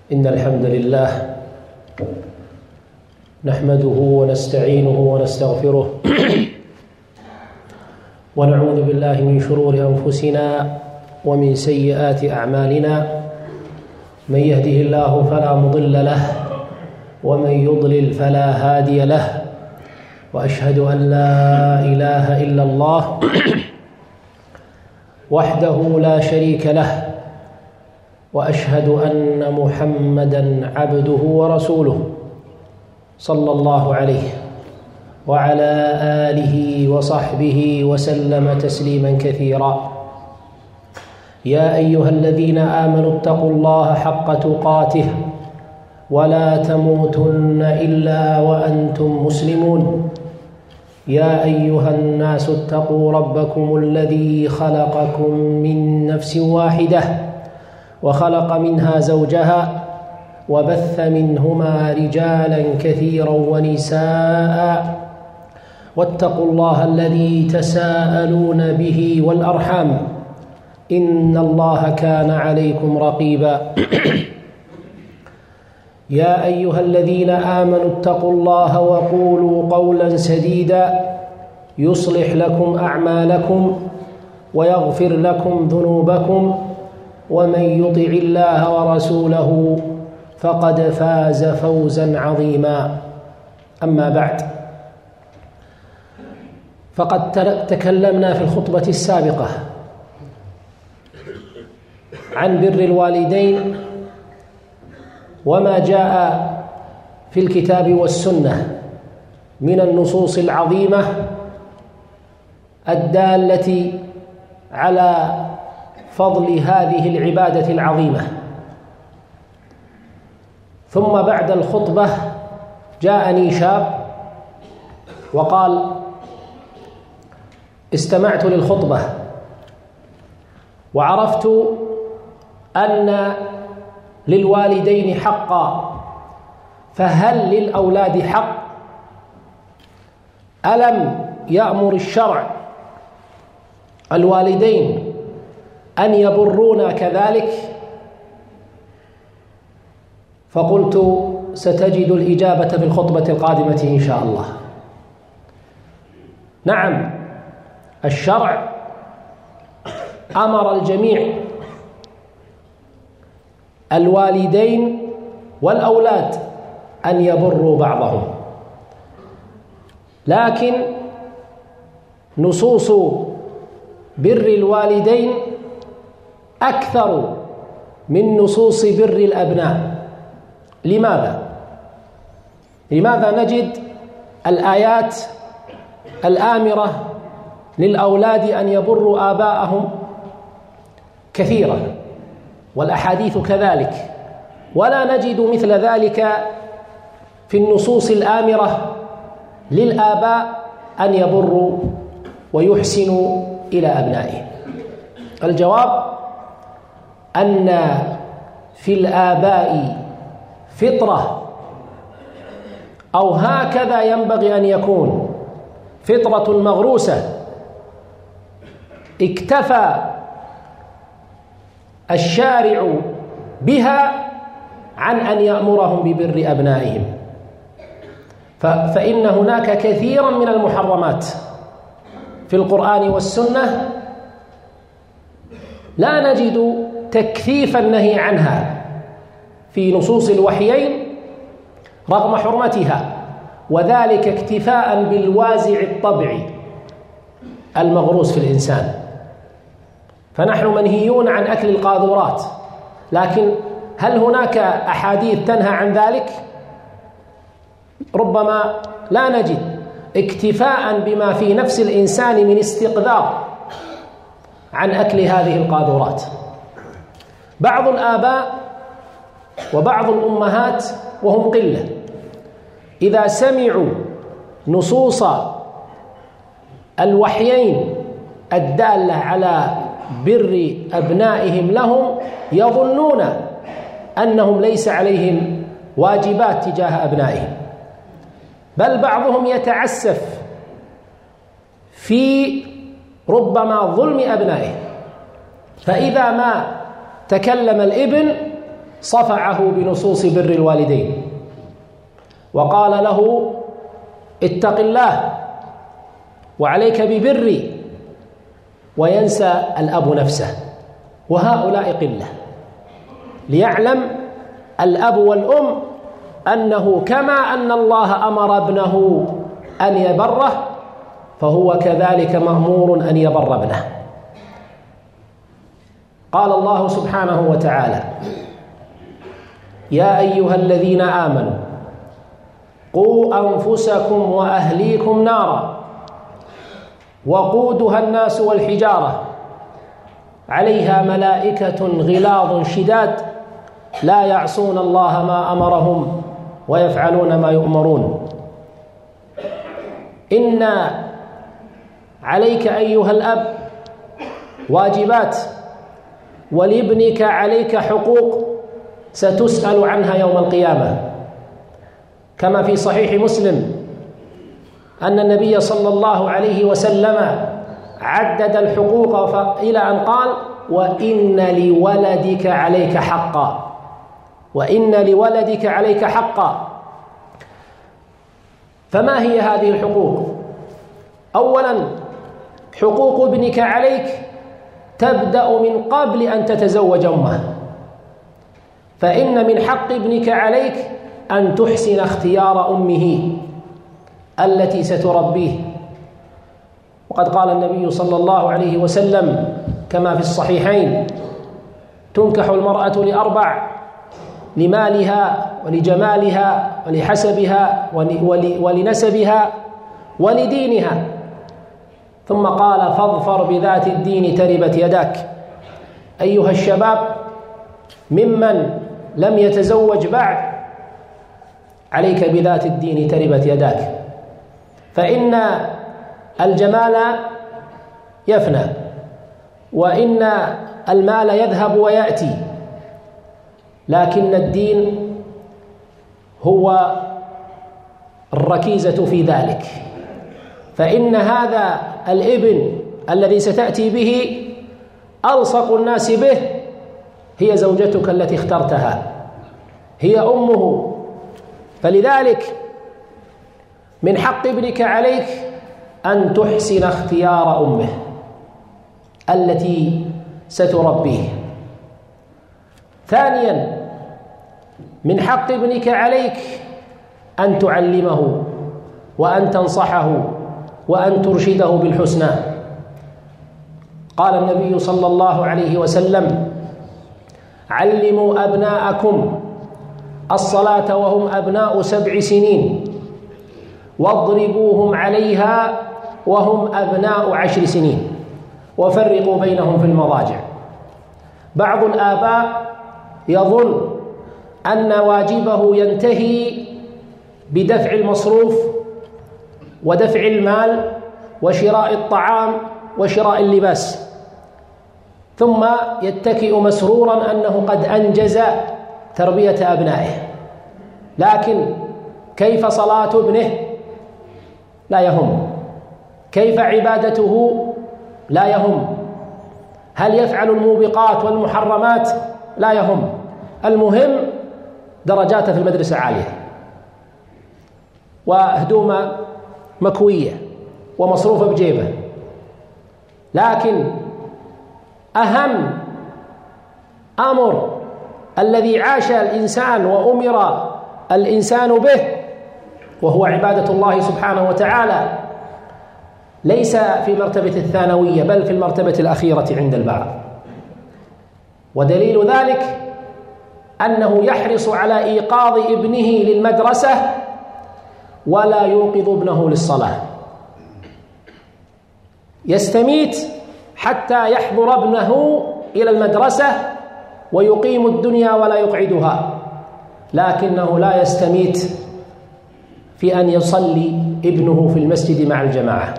إن الحمد لله نحمده ونستعينه ونستغفره ونعوذ بالله من شرور أنفسنا ومن سيئات أعمالنا. من يهده الله فلا مضل له ومن يضلل فلا هادي له، وأشهد أن لا إله إلا الله وحده لا شريك له، وأشهد أن محمدًا عبده ورسوله صلى الله عليه وعلى آله وصحبه وسلم تسليمًا كثيرًا. يا أيها الذين آمنوا اتقوا الله حق تقاته ولا تموتن إلا وأنتم مسلمون. يا أيها الناس اتقوا ربكم الذي خلقكم من نفس واحدة وخلق منها زوجها وبث منهما رجالا كثيرا ونساء، واتقوا الله الذي تساءلون به والأرحام إن الله كان عليكم رقيبا. يا أيها الذين آمنوا اتقوا الله وقولوا قولا سديدا يصلح لكم أعمالكم ويغفر لكم ذنوبكم، ومن يطع الله ورسوله فقد فاز فوزا عظيما. أما بعد، فقد تكلمنا في الخطبة السابقة عن بر الوالدين وما جاء في الكتاب والسنة من النصوص العظيمة الدالة على فضل هذه العبادة العظيمة. ثم بعد الخطبة جاءني شاب وقال: استمعت للخطبة وعرفت أن للوالدين حقا، فهل للأولاد حق؟ ألم يأمر الشرع الوالدين أن يبرونا كذلك؟ فقلت: ستجد الإجابة في الخطبة القادمة إن شاء الله. نعم، الشرع أمر الجميع، الوالدين والأولاد، أن يبروا بعضهم، لكن نصوص بر الوالدين أكثر من نصوص بر الأبناء. لماذا نجد الآيات الآمرة للأولاد أن يبروا آباءهم كثيرة، والأحاديث كذلك، ولا نجد مثل ذلك في النصوص الآمرة للآباء أن يبروا ويحسنوا إلى أبنائهم؟ الجواب أن في الآباء فطرة، أو هكذا ينبغي أن يكون، فطرة مغروسة اكتفى الشارع بها عن أن يأمرهم ببر أبنائهم. فإن هناك كثيرا من المحرمات في القرآن والسنة لا نجد تكثيف النهي عنها في نصوص الوحيين رغم حرمتها، وذلك اكتفاء بالوازع الطبعي المغروس في الإنسان. فنحن منهيون عن أكل القاذورات، لكن هل هناك أحاديث تنهى عن ذلك؟ ربما لا نجد، اكتفاء بما في نفس الإنسان من استقذار عن أكل هذه القاذورات. بعض الآباء وبعض الأمهات وهم قلة إذا سمعوا نصوص الوحيين الدالة على بر أبنائهم لهم يظنون أنهم ليس عليهم واجبات تجاه أبنائهم، بل بعضهم يتعسف في ربما ظلم أبنائه، فإذا ما تكلم الابن صفعه بنصوص بر الوالدين وقال له اتق الله وعليك ببري، وينسى الأب نفسه، وهؤلاء قلة. ليعلم الأب والأم أنه كما أن الله أمر ابنه أن يبره، فهو كذلك مأمور أن يبر ابنه. قال الله سبحانه وتعالى: يا أيها الذين آمنوا قوا أنفسكم وأهليكم نارا وقودها الناس والحجارة عليها ملائكة غلاظ شداد لا يعصون الله ما أمرهم ويفعلون ما يؤمرون. إن عليك أيها الأب واجبات، ولابنك عليك حقوق ستسأل عنها يوم القيامة، كما في صحيح مسلم أن النبي صلى الله عليه وسلم عدد الحقوق إلى أن قال: وإن لولدك عليك حقا، وإن لولدك عليك حقا. فما هي هذه الحقوق؟ أولا، حقوق ابنك عليك تبدأ من قبل أن تتزوج أمه، فإن من حق ابنك عليك أن تحسن اختيار أمه التي ستربيه. وقد قال النبي صلى الله عليه وسلم كما في الصحيحين: تنكح المرأة لأربع: لمالها ولجمالها ولحسبها ولنسبها ولدينها. ثم قال: فاظفر بذات الدين تربت يداك. أيها الشباب ممن لم يتزوج بعد، عليك بذات الدين تربت يداك، فإن الجمال يفنى، وإن المال يذهب ويأتي، لكن الدين هو الركيزة في ذلك. فإن هذا الابن الذي ستأتي به ألصق الناس به هي زوجتك التي اخترتها، هي أمه. فلذلك من حق ابنك عليك أن تحسن اختيار أمه التي ستربيه. ثانيا، من حق ابنك عليك أن تعلمه وأن تنصحه وأن ترشده بالحسنى. قال النبي صلى الله عليه وسلم: علموا أبناءكم الصلاة وهم أبناء 7 سنين، واضربوهم عليها وهم أبناء 10 سنين، وفرقوا بينهم في المضاجع. بعض الآباء يظن أن واجبه ينتهي بدفع المصروف ودفع المال وشراء الطعام وشراء اللباس، ثم يتكئ مسرورا أنه قد أنجز تربية أبنائه. لكن كيف صلاة ابنه؟ لا يهم. كيف عبادته؟ لا يهم. هل يفعل الموبقات والمحرمات؟ لا يهم. المهم درجاته في المدرسة عالية، وهدومه مكوية، ومصروفه بجيبه. لكن أهم أمر الذي عاش الإنسان وأمر الإنسان به وهو عبادة الله سبحانه وتعالى ليس في مرتبة الثانوية، بل في المرتبة الأخيرة عند البعض. ودليل ذلك أنه يحرص على إيقاظ ابنه للمدرسة ولا يوقظ ابنه للصلاة، يستميت حتى يحضر ابنه إلى المدرسة ويقيم الدنيا ولا يقعدها، لكنه لا يستميت في أن يصلي ابنه في المسجد مع الجماعة.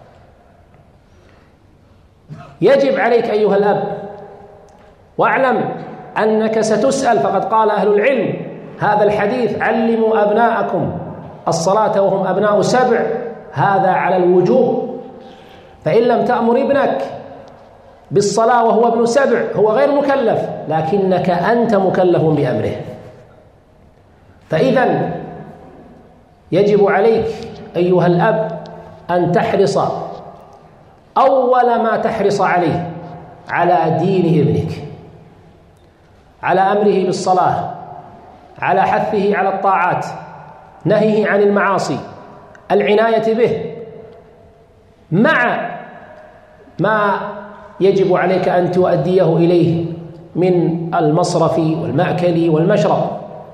يجب عليك أيها الأب، واعلم أنك ستسأل، فقد قال أهل العلم هذا الحديث: علموا أبناءكم الصلاة وهم أبناء 7، هذا على الوجوب. فإن لم تأمر ابنك بالصلاة وهو ابن 7 هو غير مكلف، لكنك أنت مكلف بأمره. فإذا يجب عليك أيها الأب أن تحرص أول ما تحرص عليه على دين ابنك، على أمره بالصلاة، على حثه على الطاعات، نهيه عن المعاصي، العناية به، مع ما يجب عليك أن تؤديه إليه من المصرف والمأكل والمشرب.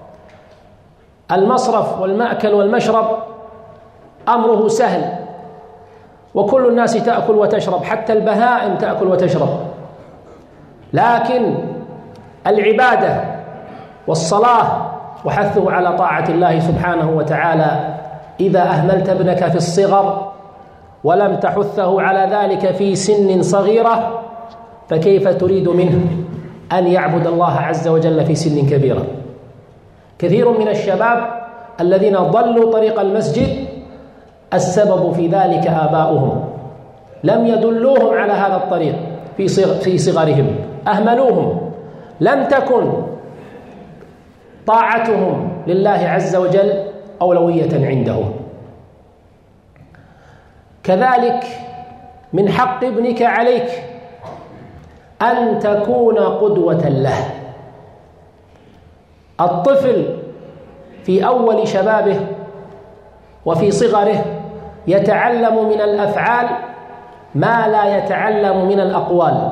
المصرف والمأكل والمشرب أمره سهل، وكل الناس تأكل وتشرب، حتى البهائم تأكل وتشرب. لكن العبادة والصلاة وحثه على طاعة الله سبحانه وتعالى، إذا أهملت ابنك في الصغر ولم تحثه على ذلك في سن صغيرة، فكيف تريد منه أن يعبد الله عز وجل في سن كبيرة؟ كثير من الشباب الذين ضلوا طريق المسجد السبب في ذلك آباؤهم، لم يدلوهم على هذا الطريق في صغرهم، أهملوهم، لم تكن طاعتهم لله عز وجل أولوية عندهم. كذلك من حق ابنك عليك أن تكون قدوة له. الطفل في أول شبابه وفي صغره يتعلم من الأفعال ما لا يتعلم من الأقوال.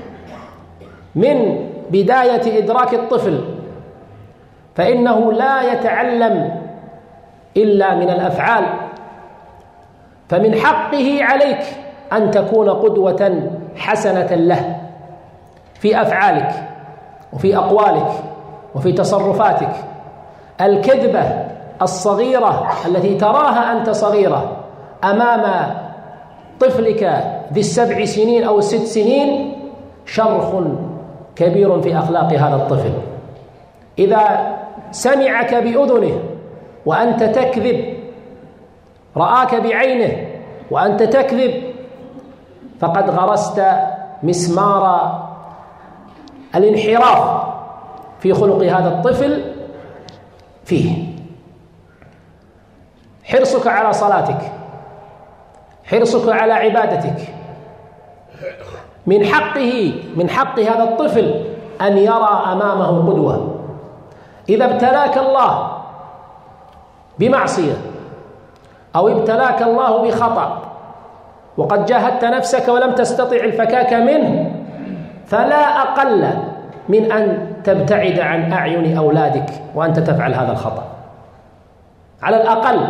من بداية إدراك الطفل فإنه لا يتعلم إلا من الأفعال، فمن حقه عليك أن تكون قدوة حسنة له في أفعالك وفي أقوالك وفي تصرفاتك. الكذبة الصغيرة التي تراها أنت صغيرة أمام طفلك ذي 7 سنين أو 6 سنين شرخ كبير في أخلاق هذا الطفل. إذا سمعك بأذنه وأنت تكذب، رآك بعينه وأنت تكذب، فقد غرست مسمار الانحراف في خلق هذا الطفل فيه. حرصك على صلاتك، حرصك على عبادتك، من حق هذا الطفل أن يرى أمامه قدوة. إذا ابتلاك الله بمعصية أو ابتلاك الله بخطأ وقد جاهدت نفسك ولم تستطع الفكاك منه، فلا أقل من أن تبتعد عن أعين أولادك وأنت تفعل هذا الخطأ على الأقل،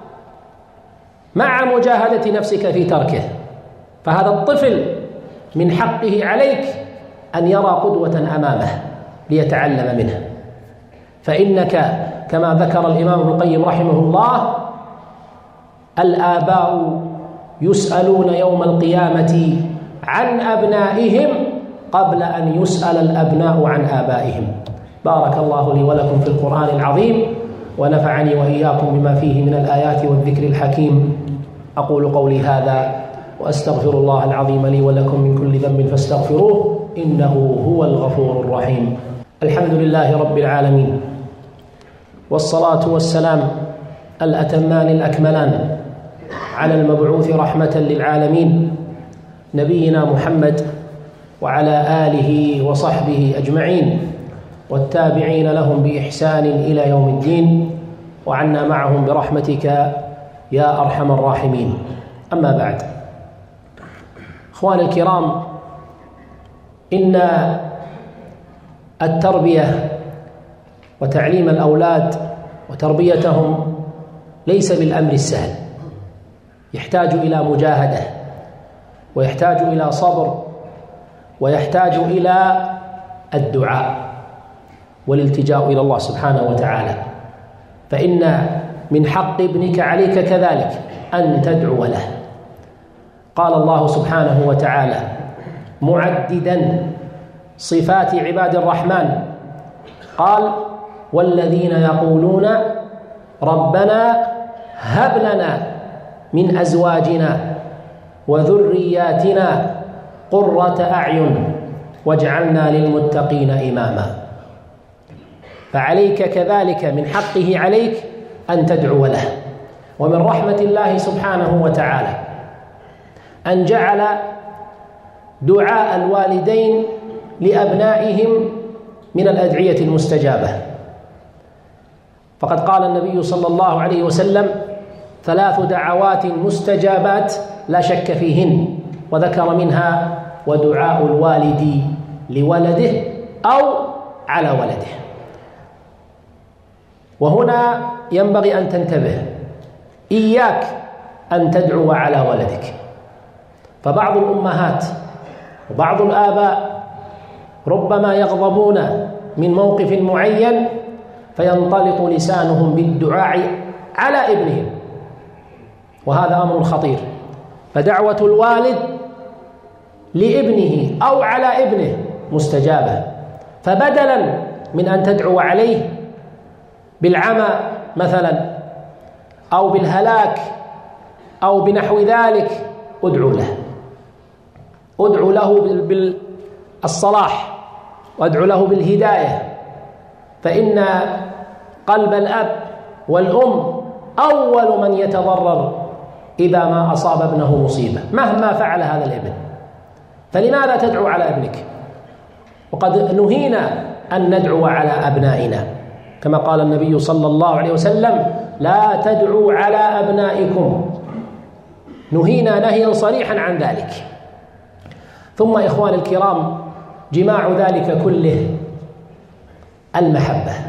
مع مجاهدة نفسك في تركه. فهذا الطفل من حقه عليك أن يرى قدوة أمامه ليتعلم منه. فإنك كما ذكر الإمام ابن القيم رحمه الله: الآباء يسألون يوم القيامة عن أبنائهم قبل أن يسأل الأبناء عن آبائهم. بارك الله لي ولكم في القرآن العظيم، ونفعني وإياكم بما فيه من الآيات والذكر الحكيم. أقول قولي هذا وأستغفر الله العظيم لي ولكم من كل ذنب فاستغفروه إنه هو الغفور الرحيم. الحمد لله رب العالمين، والصلاة والسلام الأتمان الأكملان على المبعوث رحمة للعالمين نبينا محمد وعلى آله وصحبه أجمعين والتابعين لهم بإحسان إلى يوم الدين، وعنا معهم برحمتك يا أرحم الراحمين. أما بعد، أخواني الكرام، إن التربية وتعليم الأولاد وتربيتهم ليس بالأمر السهل، يحتاج إلى مجاهدة، ويحتاج إلى صبر، ويحتاج إلى الدعاء والالتجاء إلى الله سبحانه وتعالى. فإن من حق ابنك عليك كذلك أن تدعو له. قال الله سبحانه وتعالى معددا صفات عباد الرحمن، قال: والذين يقولون ربنا هب لنا من أزواجنا وذرياتنا قرة أعين واجعلنا للمتقين إماما. فعليك كذلك من حقه عليك أن تدعو له. ومن رحمة الله سبحانه وتعالى أن جعل دعاء الوالدين لأبنائهم من الأدعية المستجابة، فقد قال النبي صلى الله عليه وسلم: 3 دعوات مستجابات لا شك فيهن، وذكر منها ودعاء الوالد لولده أو على ولده. وهنا ينبغي أن تنتبه، إياك أن تدعو على ولدك، فبعض الأمهات وبعض الآباء ربما يغضبون من موقف معين فينطلق لسانهم بالدعاء على ابنهم، وهذا أمر خطير. فدعوة الوالد لابنه أو على ابنه مستجابة، فبدلا من أن تدعو عليه بالعمى مثلا أو بالهلاك أو بنحو ذلك، ادعو له بالصلاح، وادعو له بالهداية، فإن قلب الأب والأم أول من يتضرر إذا ما أصاب ابنه مصيبة مهما فعل هذا الابن. فلماذا تدعو على ابنك؟ وقد نهينا أن ندعو على أبنائنا، كما قال النبي صلى الله عليه وسلم: لا تدعوا على أبنائكم. نهينا نهيا صريحا عن ذلك. ثم إخواني الكرام، جماع ذلك كله المحبة.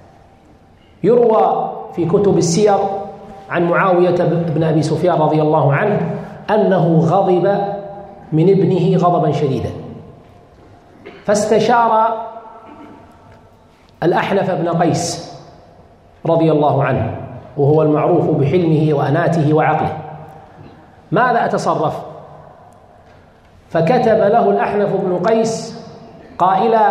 يروى في كتب السير عن معاوية بن أبي سفيان رضي الله عنه أنه غضب من ابنه غضبا شديدا، فاستشار الأحنف بن قيس رضي الله عنه، وهو المعروف بحلمه وأناته وعقله: ماذا أتصرف؟ فكتب له الأحنف بن قيس قائلا: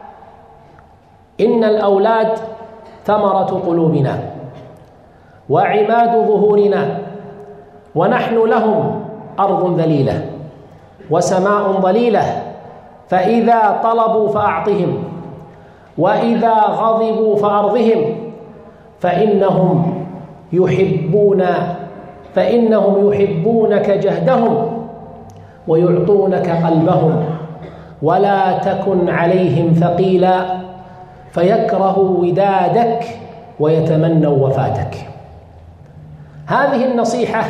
إن الأولاد ثمرة قلوبنا وعماد ظهورنا، ونحن لهم أرض ذليلة وسماء ضليلة، فإذا طلبوا فأعطهم، وإذا غضبوا فأرضهم، فإنهم يحبونك جهدهم ويعطونك قلبهم، ولا تكن عليهم ثقيلا فيكرهوا ودادك ويتمنوا وفاتك. هذه النصيحة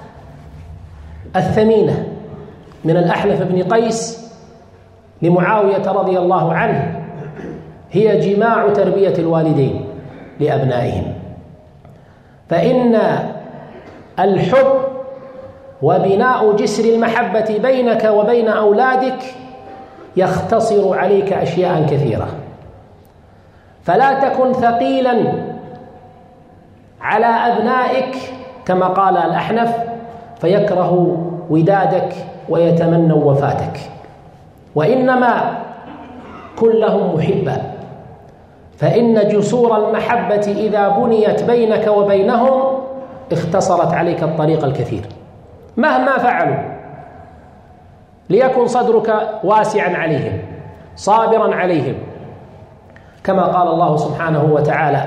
الثمينة من الأحنف بن قيس لمعاوية رضي الله عنه هي جماع تربية الوالدين لأبنائهم، فإن الحب وبناء جسر المحبة بينك وبين أولادك يختصر عليك أشياء كثيرة. فلا تكن ثقيلا على أبنائك كما قال الأحنف فيكره ودادك ويتمنوا وفاتك، وإنما كن لهم محبا، فإن جسور المحبة إذا بنيت بينك وبينهم اختصرت عليك الطريق الكثير مهما فعلوا، ليكن صدرك واسعا عليهم صابرا عليهم، كما قال الله سبحانه وتعالى: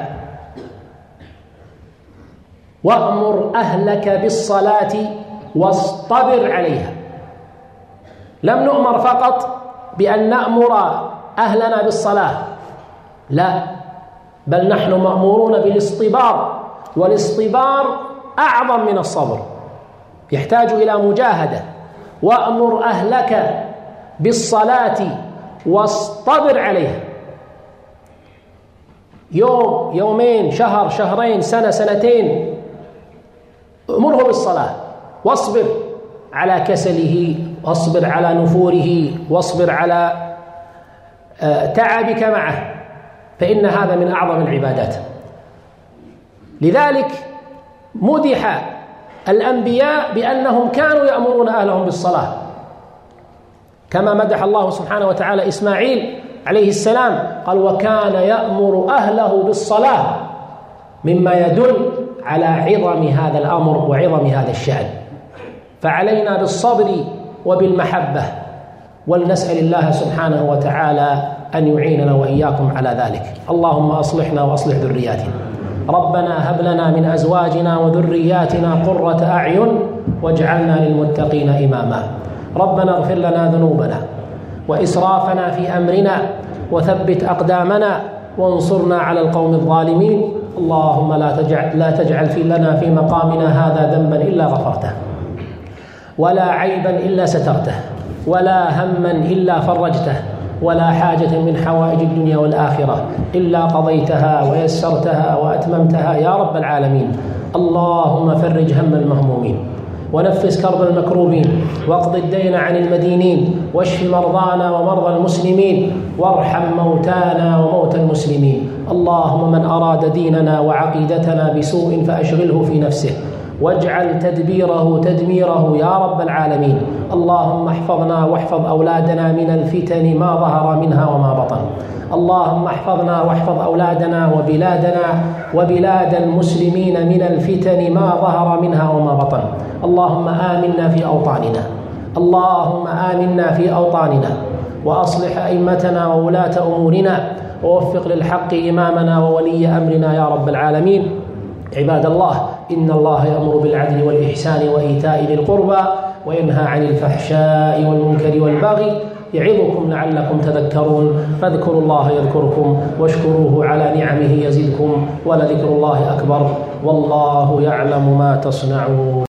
وأمر أهلك بالصلاة واصطبر عليها. لم نؤمر فقط بأن نأمر أهلنا بالصلاة، لا، بل نحن مأمورون بالاصطبار، والاصطبار أعظم من الصبر، يحتاج إلى مجاهدة. وأمر أهلك بالصلاة واصطبر عليها. يوم، يومين، شهر، شهرين، سنة، سنتين، أمره بالصلاة، واصبر على كسله، واصبر على نفوره، واصبر على تعبك معه، فإن هذا من أعظم العبادات. لذلك مدح الأنبياء بأنهم كانوا يأمرون أهلهم بالصلاة، كما مدح الله سبحانه وتعالى إسماعيل عليه السلام، قال: وكان يأمر أهله بالصلاة، مما يدل على عظم هذا الأمر وعظم هذا الشأن. فعلينا بالصبر وبالمحبة ولنسأل الله سبحانه وتعالى أن يعيننا وإياكم على ذلك. اللهم أصلحنا وأصلح ذرياتنا. ربنا هب لنا من أزواجنا وذرياتنا قرة أعين واجعلنا للمتقين إماما. ربنا اغفر لنا ذنوبنا وإسرافنا في أمرنا وثبت أقدامنا وانصرنا على القوم الظالمين. اللهم لا تجعل لنا في مقامنا هذا ذنبا إلا غفرته، ولا عيبا إلا سترته، ولا هما إلا فرجته، ولا حاجة من حوائج الدنيا والآخرة إلا قضيتها ويسرتها وأتممتها يا رب العالمين. اللهم فرج هم المهمومين ونفس كرب المكروبين واقض الدين عن المدينين واشف مرضانا ومرضى المسلمين وارحم موتانا وموتى المسلمين. اللهم من أراد ديننا وعقيدتنا بسوء فأشغله في نفسه واجعل تدبيره تدميره يا رب العالمين. اللهم احفظنا واحفظ أولادنا من الفتن ما ظهر منها وما بطن. اللهم احفظنا واحفظ أولادنا وبلادنا وبلاد المسلمين من الفتن ما ظهر منها وما بطن. اللهم آمنا في أوطاننا، اللهم آمنا في أوطاننا وأصلح أئمتنا وولاة أمورنا ووفق للحق إمامنا وولي أمرنا يا رب العالمين. عباد الله، إن الله يأمر بالعدل والإحسان وإيتاء ذي القربى وينهى عن الفحشاء والمنكر والبغي يعظكم لعلكم تذكرون. فاذكروا الله يذكركم واشكروه على نعمه يزدكم ولذكر الله أكبر والله يعلم ما تصنعون.